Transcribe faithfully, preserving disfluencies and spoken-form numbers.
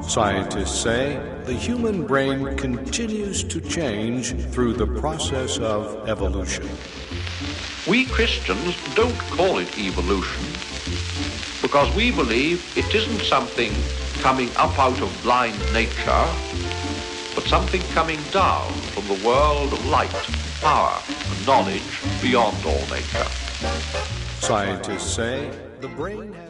Scientists say the human brain continues to change through the process of evolution. We Christians don't call it evolution because we believe it isn't something coming up out of blind nature, but something coming down from the world of light, power, and knowledge beyond all nature. Scientists say the brain has